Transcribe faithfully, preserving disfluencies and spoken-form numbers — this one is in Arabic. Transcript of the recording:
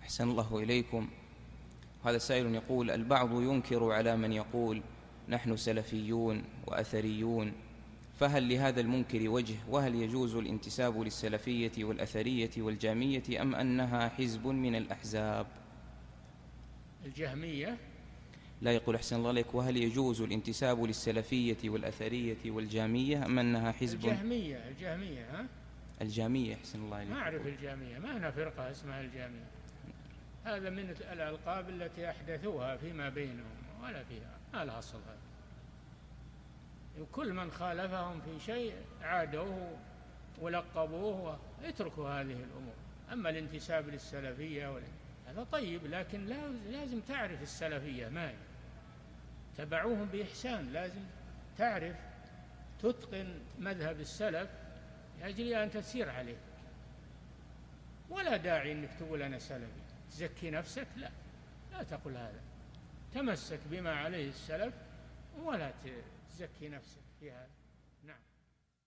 أحسن الله إليكم. هذا سائل يقول: البعض ينكر على من يقول نحن سلفيون وأثريون، فهل لهذا المنكر وجه؟ وهل يجوز الانتساب للسلفية والأثرية والجامية أم أنها حزب من الأحزاب؟ الجهمية لا، يقول أحسن الله عليك: وهل يجوز الانتساب للسلفية والأثرية والجامية أم أنها حزب؟ الجهمية الجهمية ها؟ الجامية. أحسن الله عليك. ما أعرف الجامية، ما هنا فرقة اسمها الجامية، هذا من الألقاب التي أحدثوها فيما بينهم ولا فيها، ما لها أصل هذا. وكل من خالفهم في شيء عادوه ولقبوه، اتركوا هذه الأمور. أما الانتساب للسلفية هذا طيب، لكن لازم تعرف السلفية ما هي، تبعوهم بإحسان، لازم تعرف تتقن مذهب السلف لأجل أن تسير عليه. ولا داعي أنك تقول أنا سلفي تزكي نفسك، لا لا تقل هذا، تمسك بما عليه السلف ولا تزكي نفسك في هذا. نعم.